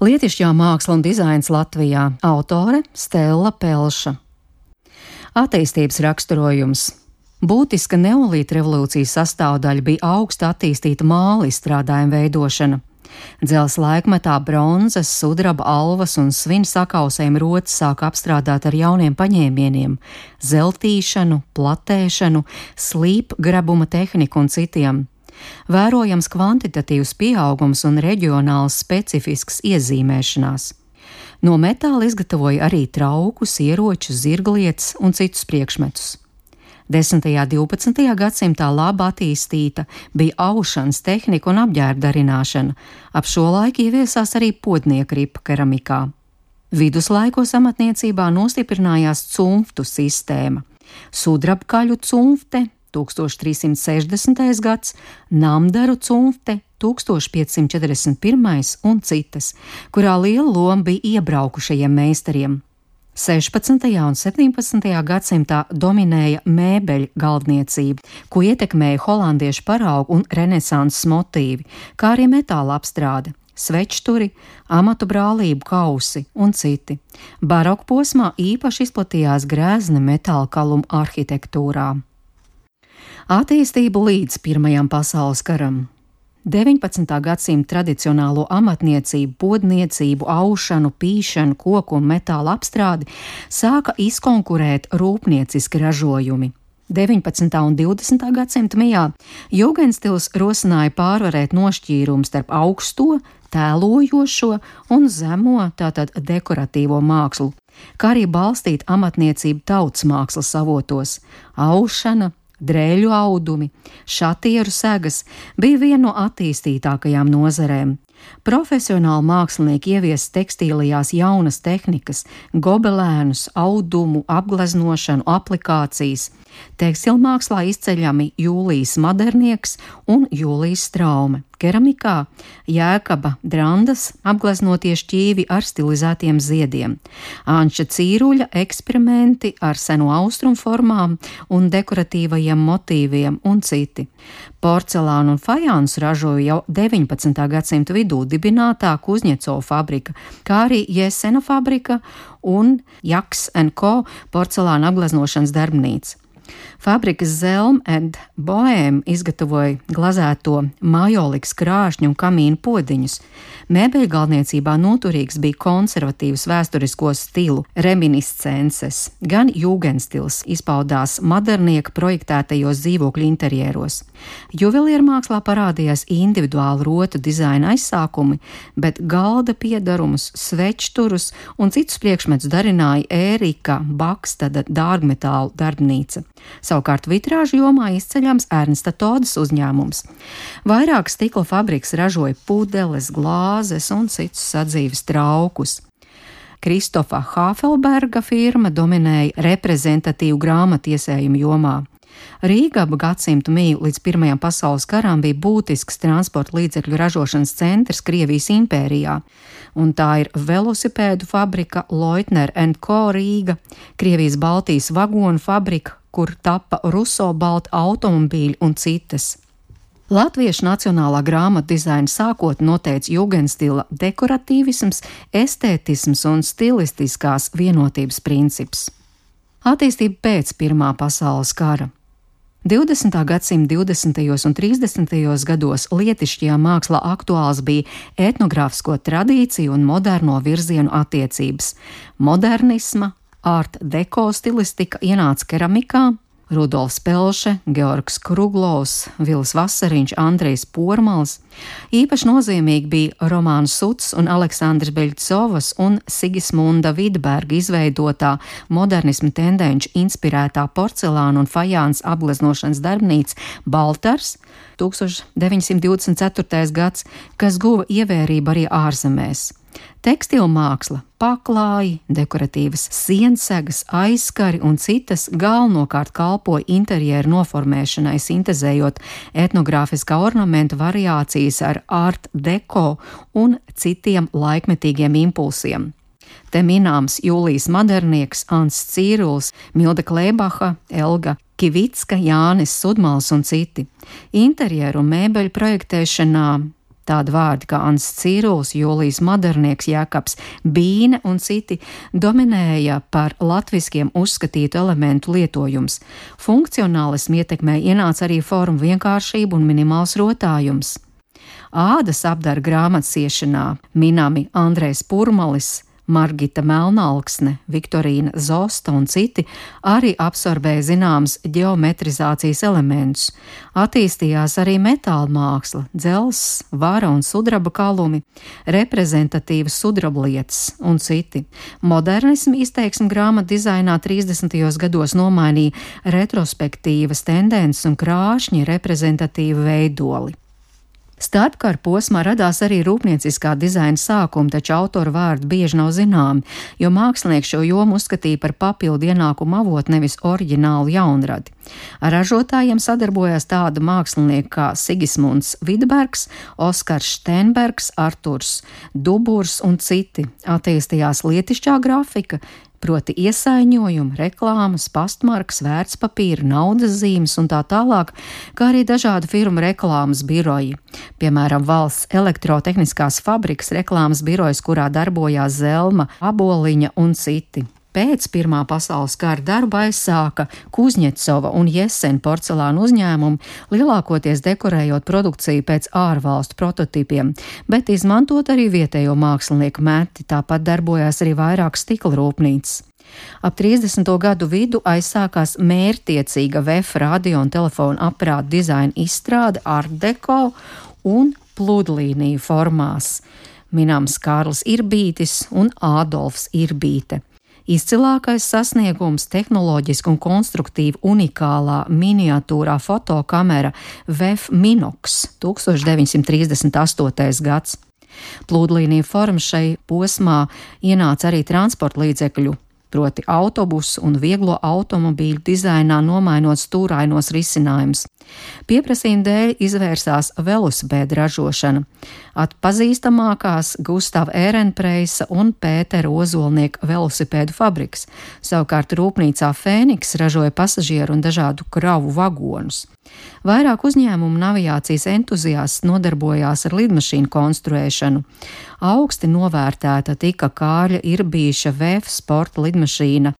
Lietišķā māksla un dizains Latvijā. Autore Stella Pelša. Attīstības raksturojums. Būtiska neolīta revolūcijas sastāvdaļa bija augsta attīstīta māla izstrādājuma veidošana. Dzelzs laikmetā bronzas, sudraba, alvas un svina sakausējuma rotas sāka apstrādāt ar jauniem paņēmieniem – zeltīšanu, platēšanu, slīpgrebuma tehniku un citiem. Vērojams kvantitatīvs pieaugums un reģionāls specifisks iezīmēšanās. No metāla izgatavoja arī traukus, ieročus, zirglietas un citus priekšmetus. 10. un 12. gadsimtā labi attīstīta bija aušanas tehnika un apģērba darināšana. Ap šo laiku ieviesās arī podnieka ripa keramikā. Viduslaikos amatniecībā nostiprinājās cunftu sistēma. Sudrabkaļu cunfte 1360. gads, namdaru cunfte 1541. un citas, kurā liela loma bija iebraukušajiem meistariem. 16. un 17. gadsimtā dominēja mēbeļu galdniecība, ko ietekmēja holandiešu paraugu un renesanses motīvi, kā arī metāla apstrāde, svečturi, amatu brālību kausi un citi. Baroka posmā īpaši izplatījās grēzna metāla kaluma arhitektūrā. Attīstība līdz Pirmajam pasaules karam. 19. gadsimta tradicionālo amatniecību, podniecību, aušanu, pīšanu, koku un metāla apstrādi sāka izkonkurēt rūpnieciski ražojumi. 19. un 20. gadsimta mijā Jugendstils rosināja pārvarēt nošķīrumu starp augsto, tēlojošo un zemo, tātad dekoratīvo mākslu, kā arī balstīt amatniecību tautas mākslas avotos. Aušana, drēļu audumi, šatieru segas bija viena no attīstītākajām nozarēm. Profesionāli mākslinieki ieviesa tekstīlijās jaunas tehnikas, gobelēnus, audumu, apgleznošanu, aplikācijas. Tekstilmākslā izceļami Jūlijs Madernieks un Jūlijs Straume. Keramikā Jēkaba Drandas apgleznotie šķīvi ar stilizētiem ziediem, Anča Cīruļa eksperimenti ar seno austrumu formām un dekoratīvajiem motīviem un citi. Porcelānu un fajānsu ražoja jau 19. gadsimta vidū dibinātā Kuzņecova fabrika, kā arī Jesena fabrika un Jaks & Co. porcelāna apgleznošanas darbnīca. Fabrikas Zelm and Bohème izgatavoja glazēto majolikas krāšņu un kamīnu podiņus. Mēbeļgaldniecībā noturīgs bija konservatīvs vēsturisko stilu reminiscences, gan Jugendstils izpaudās Madernieka projektētajos dzīvokļu interjeros. Juveliermākslā parādījās individuāli rotu dizaina aizsākumi, bet galda piedarumus, svečturus un citus priekšmetus darināja Ērika Bakstada dārgmetālu darbnīca. Savukārt vitrāžu jomā izceļams Ernsta Todas uzņēmums. Vairāk stikla fabrikas ražoja pudeles, glāzes un citus sadzīves traukus. Kristofa Hāfelberga firma dominēja reprezentatīvu grāmatiesējumu jomā. Rīga gadsimtu miju līdz Pirmajam pasaules karam bija būtisks transporta līdzekļu ražošanas centrs Krievijas impērijā, un tā ir velosipēdu fabrika Leutner & Co. Rīga, Krievijas Baltijas vagonu fabrika, kur tapa Ruso balti automobīļi un citas. Latviešu nacionālā grāmatu dizaina sākot noteica Jugendstila dekoratīvisms, estētisms un stilistiskās vienotības princips. Attīstība pēc Pirmā pasaules kara. 20. gadsimta 20. un 30. gados lietišķajā mākslā aktuāls bija etnogrāfisko tradīciju un moderno virzienu attiecības. Modernisma, art deko stilistika ienāca keramikā. Rudolfs Pelše, Georgs Kruglovs, Vils Vasariņš, Andrejs Pormals. Īpaši nozīmīgi bija Romāns Suts un Aleksandrs Beļcovas un Sigismunda Vidberga izveidotā modernismu tendenču inspirētā porcelāna un fajāns apgleznošanas darbnīca Baltars 1924. gads, kas guva ievērību arī ārzemēs. Tekstilmāksla, paklāji, dekoratīvas siensegas, aizskari un citas galvenokārt kalpoja interjeru noformēšanai, sintezējot etnogrāfiskā ornamenta variācijas ar art deko un citiem laikmetīgiem impulsiem. Te minēms Jūlijs Madernieks, Ants Cīruls, Milda Klēbaha, Elga Kivicka, Jānis Sudmals un citi. Interjeru un mēbeļu projektēšanā Tādi vārdi kā Ants Cīrulis, Jūlijs Madernieks, Jēkabs Bīne un citi dominēja par latviskiem uzskatītu elementu lietojums. Funkcionālismu ietekmē ienāca arī formu vienkāršība un minimāls rotājums. Ādas apdara grāmatsiešanā minami Andrejs Purmalis, Margita Melnalksne, Viktorīna Zosta un citi arī absorbēja zināmas ģeometrizācijas elementus. Attīstījās arī metāla māksla, dzelzs, vara un sudraba kalumi, reprezentatīvas sudrablietas un citi. Modernismu izteiksmi grāmatu dizainā 30. gados nomainīja retrospektīvas tendences un krāšņi reprezentatīvi veidoli. Starpkara posmā radās arī rūpnieciskā dizaina sākuma, taču autora vārdi bieži nav zināmi, jo mākslinieks šo jomu uzskatīja par papildu ienākumu avotu, nevis oriģinālu jaunradi. Ar ražotājiem sadarbojās tādi mākslinieki kā Sigismunds Vidbergs, Oskars Šteinbergs, Arturs Duburs un citi. Attīstījās lietišķā grafika, proti iesaiņojumi, reklāmas, pastmarkas, vērtspapīra, naudas zīmes un tā tālāk, kā arī dažādu firmu reklāmas biroji. Piemēram, Valsts elektrotehniskās fabrikas reklāmas birojas, kurā darbojās Zelma, Aboliņa un citi. Pēc Pirmā pasaules kara darbu aizsāka Kuzņecova un Jesen porcelāna uzņēmumi, lielākoties dekorējot produkciju pēc ārvalstu prototipiem, bet izmantot arī vietējo mākslinieku meti, tāpat darbojās arī vairāk stikla rūpnīcas. Ap 30. gadu vidu aizsākās mērķtiecīga VF radio un telefona aparātu dizaina izstrāde Art Deco un pludlīniju formās. Minams Kārlis Irbītis un Ādolfs Irbīte. Izcilākais sasniegums tehnoloģiski un konstruktīvi unikālā miniatūrā fotokamera VF Minox 1938. gads. Plūdlīniju forma šai posmā ienāca arī transporta līdzekļu, proti autobusu un vieglo automobīļu dizainā nomainot stūrainos risinājumus. Pieprasījuma dēļ izvērsās velosipēdu ražošana. Atpazīstamākās Gustava Ērenpreisa un Pētera Ozolnieka velosipēdu fabriks. Savukārt rūpnīcā Fēniks ražoja pasažieru un dažādu kravu vagonus. Vairāk uzņēmumu un aviācijas entuziasts nodarbojās ar lidmašīnu konstruēšanu. Augsti novērtēta tika Kārļa Irbīša VF sporta lidmašīna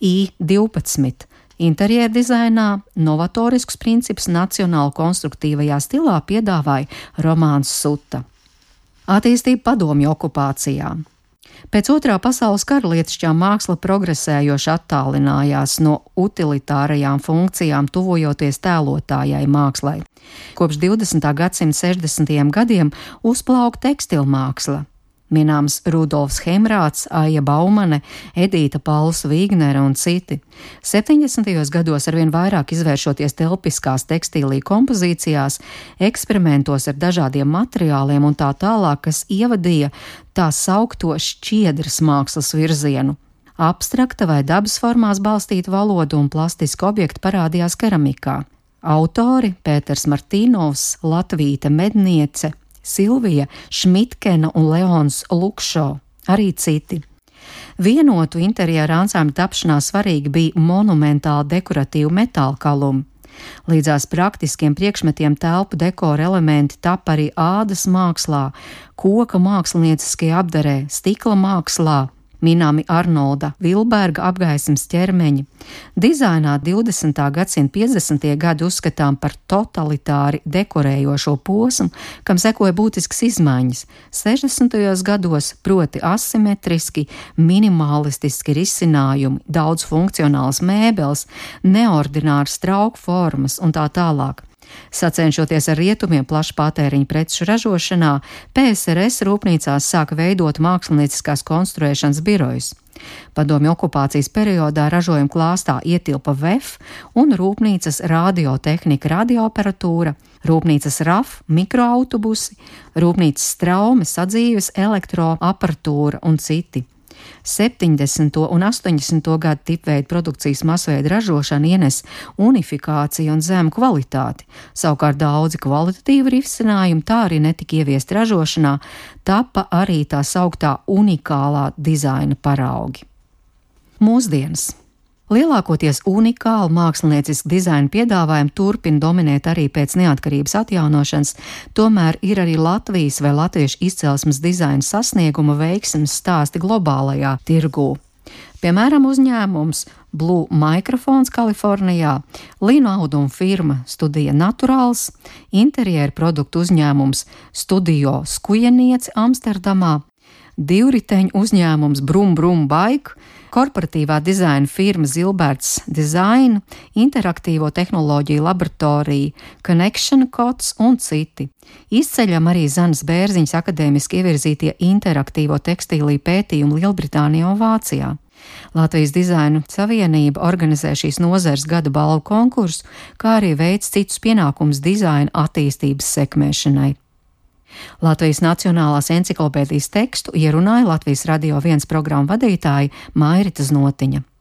I-12. Interjera dizainā novatorisks princips nacionāli konstruktīvajā stilā piedāvāja Romāns Suta. Attīstība padomju okupācijā. Pēc Otrā pasaules kara lietišķā māksla progresējoši attālinājās no utilitārajām funkcijām, tuvojoties tēlotājai mākslai. Kopš 20. gadsimta 60. gadiem uzplauka tekstilmāksla. Minams Rudolfs Hemrāts, Aija Baumane, Edīta Pauls Vīgnere un citi. 70. gados arvien vairāk izvēršoties telpiskās tekstīlī kompozīcijās, eksperimentos ar dažādiem materiāliem un tā tālāk, kas ievadīja tā saukto šķiedras mākslas virzienu. Abstrakta vai dabas formās balstīta valoda un plastiski objekti parādījās keramikā. Autori Pēters Martīnovs, Latvīta Medniece, Silvija Šmitkena un Leons Lukšo, arī citi. Vienotu interjera ansambļu tapšanā svarīgi bija monumentāli dekoratīvu metāla kalumi. Līdzās praktiskiem priekšmetiem telpu dekora elementi tap arī ādas mākslā, koka mākslinieciskajā apdarē, stikla mākslā, minami Arnolda Vilberga apgaismas ķermeņi. Dizainā 20. gadsimta 50. gadi uzskatām par totalitāri dekorējošo posmu, kam sekoja būtisks izmaiņas. 60. gados proti asimetriski, minimalistiski risinājumi, daudz funkcionāls mēbeles, neordināras trauku formas un tā tālāk. Sacenšoties ar rietumiem plašu patēriņu preču ražošanā, PSRS rūpnīcās sāka veidot mākslinieciskās konstruēšanas birojus. Padomju okupācijas periodā ražojuma klāstā ietilpa VF un rūpnīcas radiotehnika, radioaparatūra, rūpnīcas RAF, mikroautobusi, rūpnīcas Straume, sadzīves elektroaparatūra un citi. 70. un 80. gadu tipveida produkcijas masveida ražošana ienes unifikāciju un zemu kvalitāti. Savukārt daudzi kvalitatīvi risinājumi tā arī netika ieviesti ražošanā, tapa arī tā sauktā unikālā dizaina paraugi. Mūsdienas. Lielākoties unikāli mākslinieciski dizaina piedāvājumi turpina dominēt arī pēc neatkarības atjaunošanas, tomēr ir arī Latvijas vai latviešu izcelsmes dizaina sasnieguma veiksmes stāsti globālajā tirgū. Piemēram, uzņēmums Blue Microphones Kalifornijā, linu auduma firma Studija Naturāls, interjeru produktu uzņēmums Studio Skujenieci Amsterdamā, divriteņu uzņēmums Brum Brum Bike, korporatīvā dizaina firma Zilberts Design, interaktīvo tehnoloģiju laboratorija Connection Cots un citi. Izceļam arī Zanes Bērziņas akadēmiski ievirzītie interaktīvo tekstīliju pētījumi Lielbritānijā un Vācijā. Latvijas dizaina savienība organizē šīs nozares gada balvu konkursu, kā arī veic citus pienākumus dizaina attīstības sekmēšanai. Latvijas Nacionālās enciklopēdijas tekstu ierunāja Latvijas Radio 1 programmu vadītāja Mairita Znotiņa.